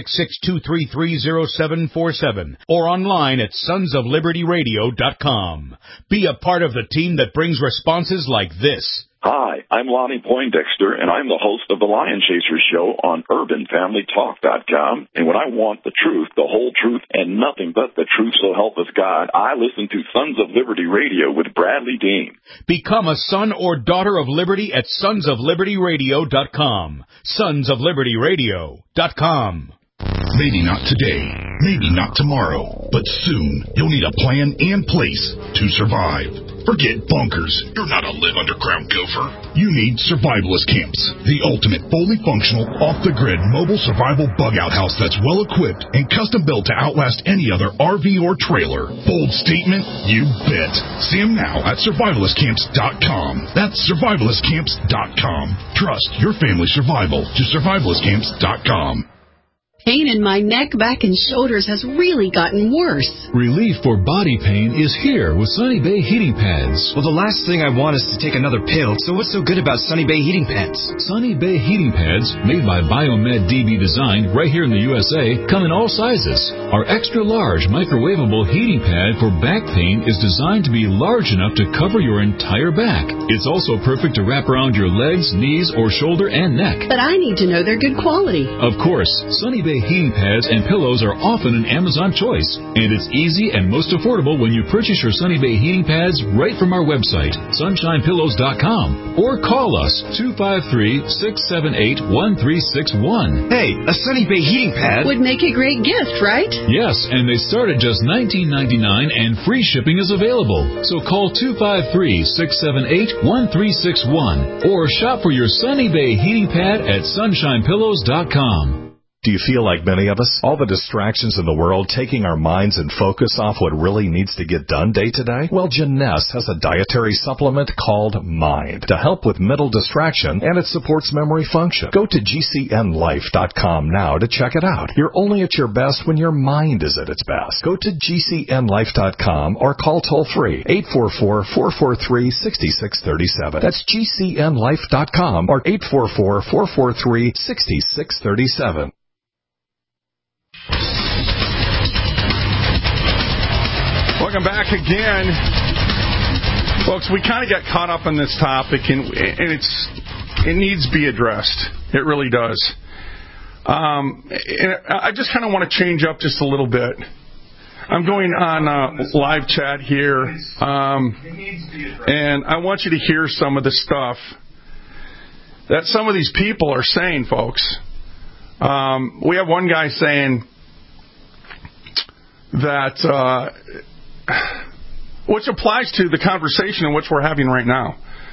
S2: 1-866-233-0747 or online at sonsoflibertyradio.com. Be a part of the team that brings responses like this.
S19: Hi, I'm Lonnie Poindexter, and I'm the host of the Lion Chasers Show on UrbanFamilyTalk.com. And when I want the truth, the whole truth, and nothing but the truth, so help us God, I listen to Sons of Liberty Radio with Bradley Dean.
S2: Become a son or daughter of liberty at sonsoflibertyradio.com. Sonsoflibertyradio.com.
S20: Maybe not today, maybe not tomorrow, but soon you'll need a plan and place to survive. Forget bunkers. You're not a live underground gopher. You need Survivalist Camps, the ultimate fully functional, off-the-grid mobile survival bug-out house that's well-equipped and custom-built to outlast any other RV or trailer. Bold statement? You bet. See them now at survivalistcamps.com. That's survivalistcamps.com. Trust your family's survival to survivalistcamps.com.
S21: Pain in my neck, back, and shoulders has really gotten worse.
S22: Relief for body pain is here with Sunny Bay Heating Pads.
S23: Well, the last thing I want is to take another pill, so what's so good about Sunny Bay Heating Pads?
S22: Sunny Bay Heating Pads, made by Biomed DB Design right here in the USA, come in all sizes. Our extra-large microwavable heating pad for back pain is designed to be large enough to cover your entire back. It's also perfect to wrap around your legs, knees, or shoulder and neck.
S21: But I need to know they're good quality.
S22: Of course, Sunny Bay heating pads and pillows are often an Amazon choice, and it's easy and most affordable when you purchase your Sunny Bay heating pads right from our website, sunshinepillows.com, or call us 253-678-1361.
S23: Hey, a Sunny Bay heating pad
S21: would make a great gift, right?
S22: Yes, and they start at just $19.99 and free shipping is available. So call 253-678-1361 or shop for your Sunny Bay heating pad at sunshinepillows.com.
S1: Do you feel like many of us? All the distractions in the world taking our minds and focus off what really needs to get done day to day? Well, Jeunesse has a dietary supplement called Mind to help with mental distraction, and it supports memory function. Go to GCNlife.com now to check it out. You're only at your best when your mind is at its best. Go to GCNlife.com or call toll-free 844-443-6637. That's GCNlife.com or 844-443-6637.
S24: Welcome back again. Folks, we kind of got caught up on this topic, and it needs to be addressed. It really does. And I just kind of want to change up just a little bit. I'm going on live chat here, and I want you to hear some of the stuff that some of these people are saying, folks. We have one guy saying that, which applies to the conversation in which we're having right now.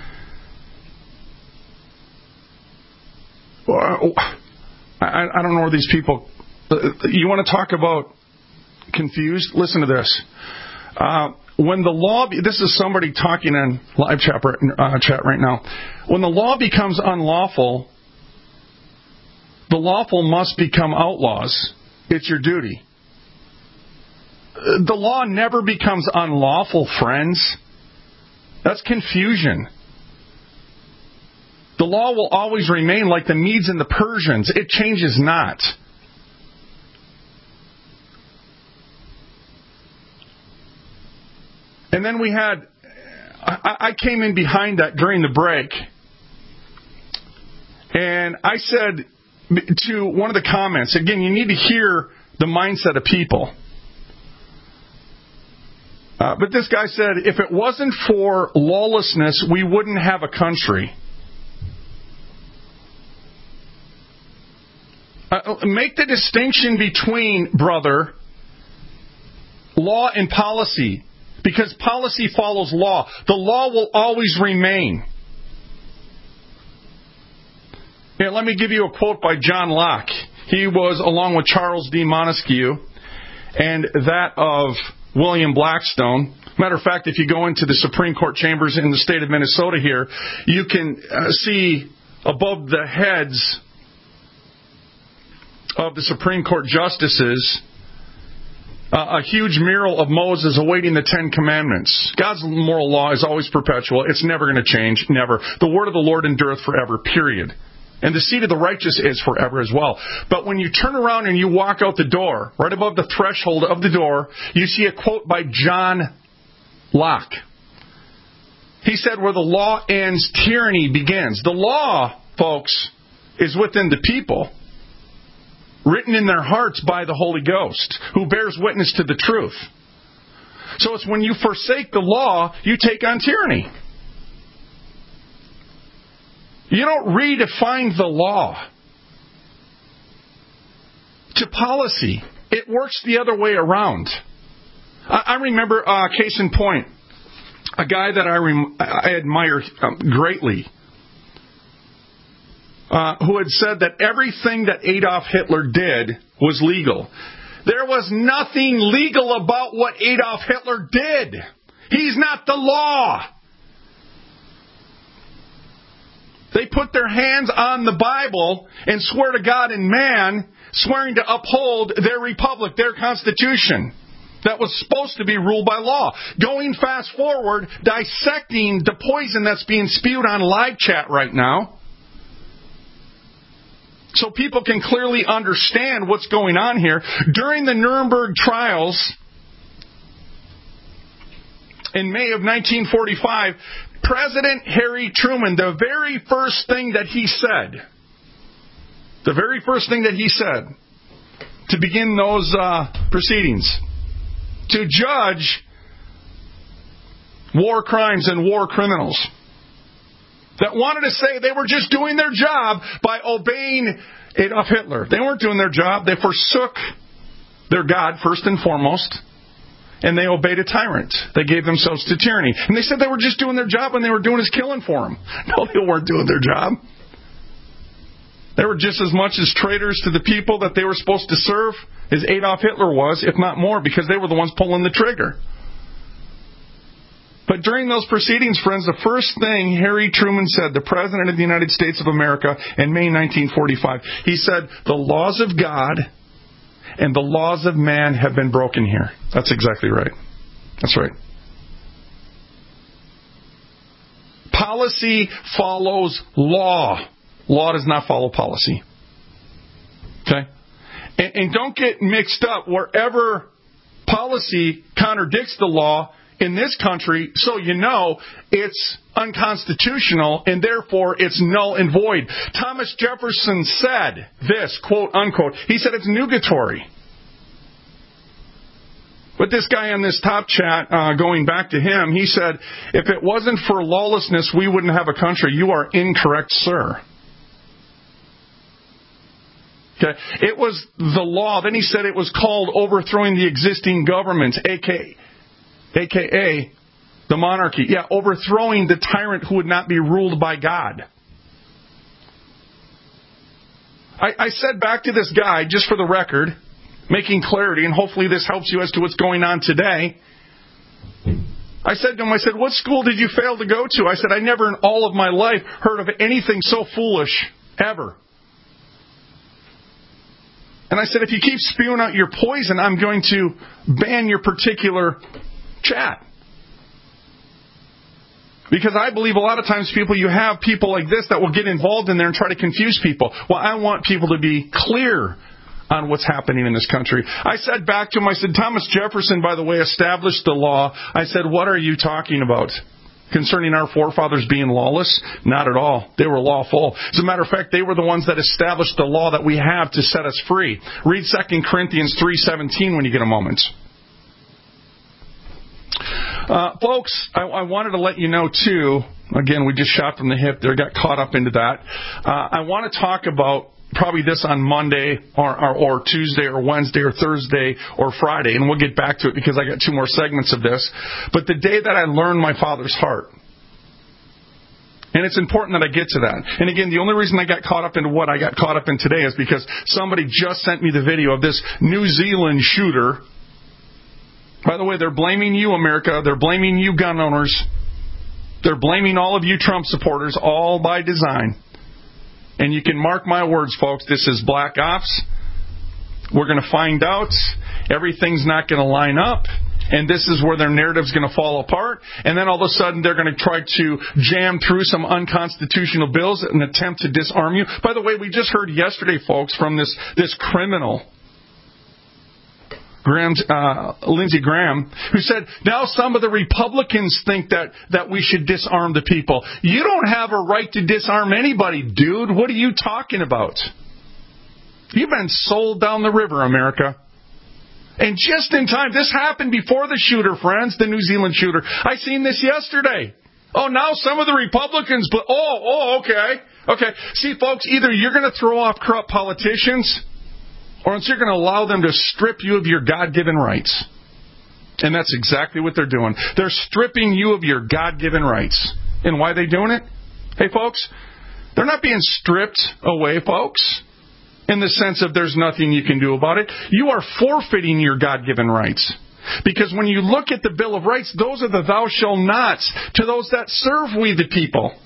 S24: I don't know where these people... You want to talk about confused? Listen to this. When the law... This is somebody talking in live chat right now. When the law becomes unlawful, the lawful must become outlaws. It's your duty. The law never becomes unlawful, friends. That's confusion. The law will always remain like the Medes and the Persians. It changes not. And then we had... I came in behind that during the break. And I said to one of the comments, again, you need to hear the mindset of people. But this guy said, if it wasn't for lawlessness, we wouldn't have a country. Make the distinction between, brother, law and policy. Because policy follows law. The law will always remain. Here, let me give you a quote by John Locke. He was, along with Charles D. Montesquieu and that of William Blackstone. Matter of fact, if you go into the Supreme Court chambers in the state of Minnesota here, you can see above the heads of the Supreme Court justices a huge mural of Moses awaiting the Ten Commandments. God's moral law is always perpetual. It's never going to change. Never. The word of the Lord endureth forever, period. And the seed of the righteous is forever as well. But when you turn around and you walk out the door, right above the threshold of the door, you see a quote by John Locke. He said, where the law ends, tyranny begins. The law, folks, is within the people, written in their hearts by the Holy Ghost, who bears witness to the truth. So it's when you forsake the law, you take on tyranny. You don't redefine the law to policy. It works the other way around. I remember, case in point, a guy that I admire greatly, who had said that everything that Adolf Hitler did was legal. There was nothing legal about what Adolf Hitler did. He's not the law. They put their hands on the Bible and swear to God and man, swearing to uphold their republic, their constitution that was supposed to be ruled by law. Going fast forward, dissecting the poison that's being spewed on live chat right now, so people can clearly understand what's going on here. During the Nuremberg trials in May of 1945, President Harry Truman, the very first thing that he said to begin those proceedings, to judge war crimes and war criminals, that wanted to say they were just doing their job by obeying Adolf Hitler. They weren't doing their job. They forsook their God first and foremost, and they obeyed a tyrant. They gave themselves to tyranny. And they said they were just doing their job when they were doing his killing for them. No, they weren't doing their job. They were just as much as traitors to the people that they were supposed to serve as Adolf Hitler was, if not more, because they were the ones pulling the trigger. But during those proceedings, friends, the first thing Harry Truman said, the President of the United States of America, in May 1945, he said, the laws of God and the laws of man have been broken here. That's exactly right. That's right. Policy follows law. Law does not follow policy. Okay? And don't get mixed up wherever policy contradicts the law in this country, so you know it's unconstitutional and therefore it's null and void. Thomas Jefferson said this, quote unquote, he said it's nugatory. But this guy on this top chat, going back to him, he said, if it wasn't for lawlessness, we wouldn't have a country. You are incorrect, sir. Okay. It was the law. Then he said it was called overthrowing the existing government, a.k.a. the monarchy. Yeah, overthrowing the tyrant who would not be ruled by God. I said back to this guy, just for the record, making clarity, and hopefully this helps you as to what's going on today. I said to him, what school did you fail to go to? I said, I never in all of my life heard of anything so foolish, ever. And I said, if you keep spewing out your poison, I'm going to ban your particular chat. Because I believe a lot of times you have people like this that will get involved in there and try to confuse people. Well, I want people to be clear on what's happening in this country. I said back to him, I said, Thomas Jefferson, by the way, established the law. I said, what are you talking about? Concerning our forefathers being lawless? Not at all. They were lawful. As a matter of fact, they were the ones that established the law that we have to set us free. Read 2 Corinthians 3:17 when you get a moment. Folks, I wanted to let you know, too, again, we just shot from the hip there, got caught up into that. I want to talk about probably this on Monday or Tuesday or Wednesday or Thursday or Friday, and we'll get back to it because I got 2 more segments of this. But the day that I learned my Father's heart, And it's important that I get to that. And again, the only reason I got caught up into what I got caught up in today is because somebody just sent me the video of this New Zealand shooter. By the way, they're blaming you, America. They're blaming you, gun owners. They're blaming all of you Trump supporters, all by design. And you can mark my words, folks, this is black ops. We're going to find out. Everything's not going to line up. And this is where their narrative's going to fall apart. And then all of a sudden they're going to try to jam through some unconstitutional bills in an attempt to disarm you. By the way, we just heard yesterday, folks, from this criminal, Lindsey Graham, who said, now some of the Republicans think that we should disarm the people. You don't have a right to disarm anybody, dude. What are you talking about? You've been sold down the river, America. And just in time, this happened before the shooter, friends, the New Zealand shooter. I seen this yesterday. Oh, now some of the Republicans, but okay. See, folks, either you're going to throw off corrupt politicians, or else you're going to allow them to strip you of your God-given rights. And that's exactly what they're doing. They're stripping you of your God-given rights. And why are they doing it? Hey, folks, they're not being stripped away, folks, in the sense of there's nothing you can do about it. You are forfeiting your God-given rights. Because when you look at the Bill of Rights, those are the thou shalt nots to those that serve we the people.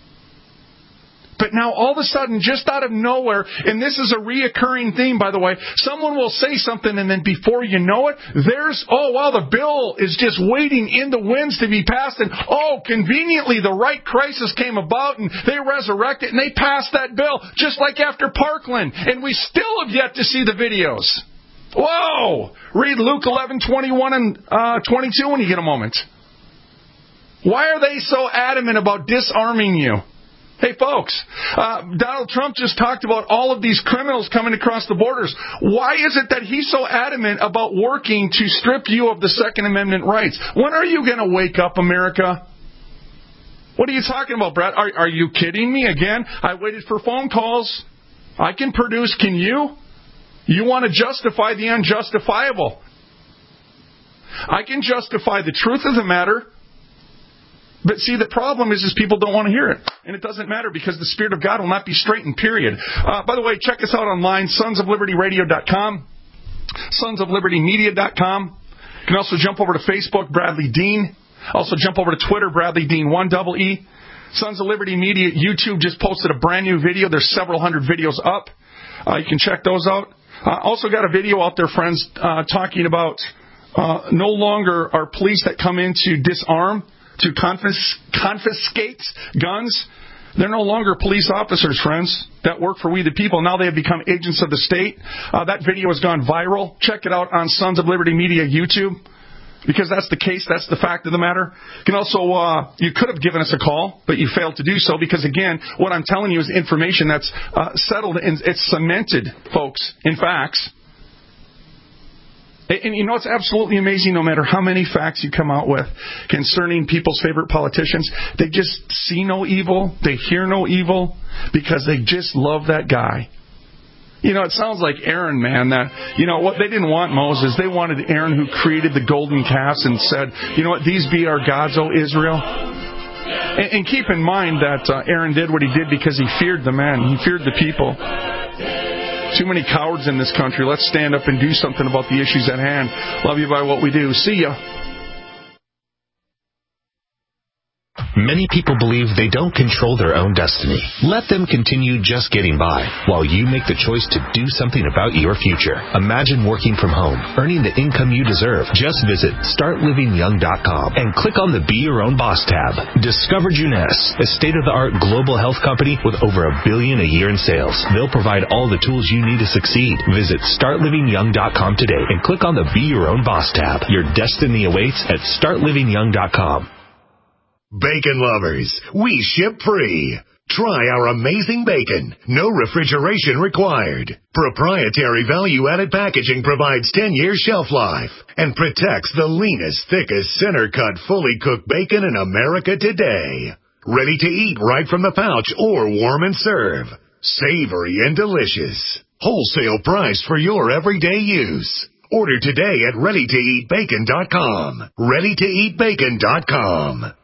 S24: But now all of a sudden, just out of nowhere, and this is a reoccurring theme, by the way, someone will say something and then before you know it, the bill is just waiting in the winds to be passed, and conveniently the right crisis came about and they resurrected and they passed that bill, just like after Parkland, and we still have yet to see the videos. Whoa! Read Luke 11:21 and 22 when you get a moment. Why are they so adamant about disarming you? Hey, folks, Donald Trump just talked about all of these criminals coming across the borders. Why is it that he's so adamant about working to strip you of the Second Amendment rights? When are you going to wake up, America? What are you talking about, Brett? Are you kidding me again? I waited for phone calls. I can produce. Can you? You want to justify the unjustifiable. I can justify the truth of the matter. But see, the problem is people don't want to hear it. And it doesn't matter because the Spirit of God will not be straightened, period. By the way, check us out online, sonsoflibertyradio.com, sonsoflibertymedia.com. You can also jump over to Facebook, Bradley Dean. Also jump over to Twitter, Bradley Dean, 1EE. Sons of Liberty Media, YouTube just posted a brand new video. There's several hundred videos up. You can check those out. Also got a video out there, friends, talking about no longer are police that come in to disarm, to confiscate guns. They're no longer police officers, friends, that work for we the people. Now they have become agents of the state. That video has gone viral. Check it out on Sons of Liberty Media YouTube. Because that's the case, that's the fact of the matter. You can also, you could have given us a call, but you failed to do so because, again, what I'm telling you is information that's settled and it's cemented, folks, in facts. And you know it's absolutely amazing, no matter how many facts you come out with concerning people's favorite politicians, they just see no evil, they hear no evil, because they just love that guy. You know, it sounds like Aaron, man, that, you know, what they didn't want Moses. They wanted Aaron, who created the golden calves and said, you know what, these be our gods, O Israel. And keep in mind that Aaron did what he did because he feared the man. He feared the people. Too many cowards in this country. Let's stand up and do something about the issues at hand. Love you by what we do. See ya.
S3: Many people believe they don't control their own destiny. Let them continue just getting by while you make the choice to do something about your future. Imagine working from home, earning the income you deserve. Just visit StartLivingYoung.com and click on the Be Your Own Boss tab. Discover Juness, a state-of-the-art global health company with over $1 billion a year in sales. They'll provide all the tools you need to succeed. Visit StartLivingYoung.com today and click on the Be Your Own Boss tab. Your destiny awaits at StartLivingYoung.com.
S6: Bacon lovers, we ship free. Try our amazing bacon. No refrigeration required. Proprietary value-added packaging provides 10 years shelf life and protects the leanest, thickest, center-cut, fully cooked bacon in America today. Ready to eat right from the pouch or warm and serve. Savory and delicious. Wholesale price for your everyday use. Order today at ReadyToEatBacon.com. ReadyToEatBacon.com.